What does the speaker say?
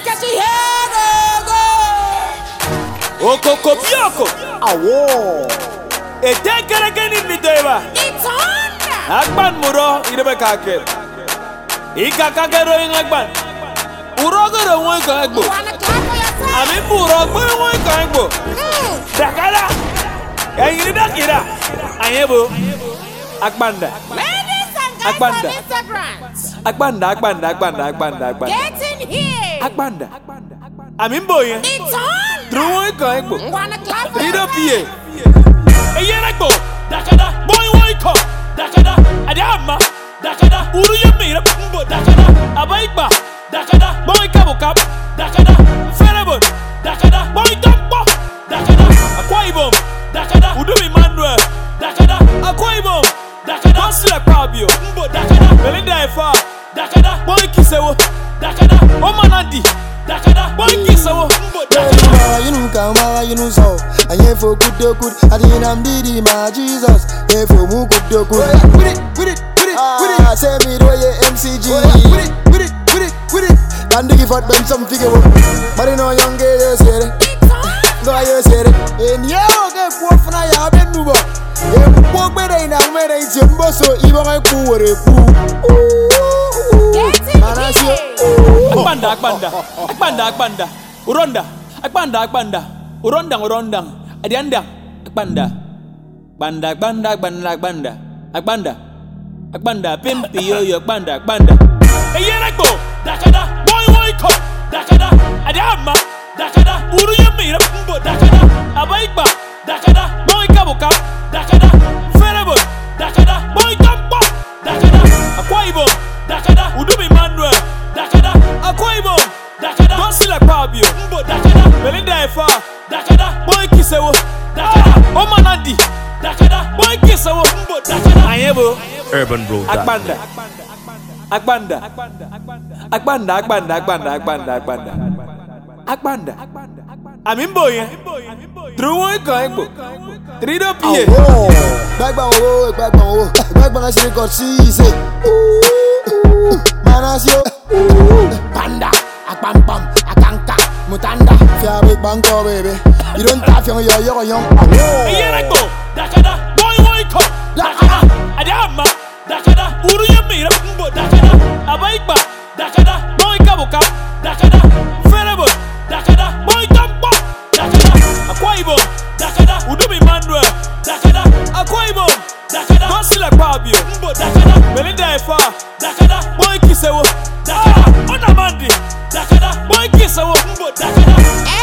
catch your head, go. Okoko bioko. Awo. Etekere geni mideba. It's on. Akban muro idebe kakel. Ika kakero ingakban. Urogoro won ka egbo. Wanna clap for yourself? Ami urogbo won ka egbo. Dakala. Eyiri kira. Ayebo. Akbanda. Ladies and guys Akbanda. on Instagram, Akbanda. get in here. Akbanda. Ami mboye. It's on. Through won ka egbo. Wanna clap for Rido yourself? pie. Eyeragbo. Dakada. Boy won ka. Dakada. Adama. Dakada. Uru yemira mbo dakada. Abaikba. Dakada. Boy kabukap. Dakada. Ferebon. Dakada. Boy tampo. Dakada. Akwaibom. Dakada. Udu Emmanuel. Dakada. Akwaibom. Dakada. Basila Pabio. Mbo dakada. Belinda Efa. Dakada. Boy kisewo. Dakada. Omanandi. Dakada. Boy kisewo. Mbo dakada. You know come, you know so. I ain't for good. I didn't am didi my Jesus. Ain't for mu good. Put it. Say me do ye MCG. Put it. Can't give out them some figure. But you know young girl you say it. It's on. Go you say it. And yeah, okay, poor fna ya be nubo. E poor better in America it's your boss so even I poor. Get in Manasio. Akbanda. Uronda. Akbanda. Uronda. Adianda. Akbanda. Akbanda. Pimpi yo akbanda. Eyeragbo. Dakada. Boy ko. Dakada. Adama. Dakada. Uru yemira mbo dakada. Abaikba. Dakada. Boy kabukap. Dakada. Ferebon. Dakada. Boy tampo. Dakada. Akwaibom. Dakada. Udu Emmanuel. Dakada. Akwaibom. Dakada. Basila Pabio. Mbo dakada. Belinda Efa. Dakada. Boy kisewo. Dakada. Omanandi. Dakada. Boy kisewo. Mbo dakada. Ayebo. Urban Bro. Akbanda. Ami mboye. Through one ka egbo. Rido pie. Awo. Bagbang I got see say. Manasio. Panda. Akpam. Akanka. Mutanda. Fia big bango baby. You don't tap young. Awo. Eyeragbo. Dakada. Boy ko. Dakada. Adama. Dakada. Uru yemira mbo dakada. Abaikba. Dakada. Boy kabukap. Dakada. Ferebon. Dakada. Boy tampo. Dakada. Akwaibom. Dakada. Udu Emmanuel. Dakada. Akwaibom. Dakada. Basila Pabio. Mbo dakada. Belinda Efa. Dakada. Boy kisewo. Dakada. Onamandi. Dakada. Boy kisewo. Mbo dakada.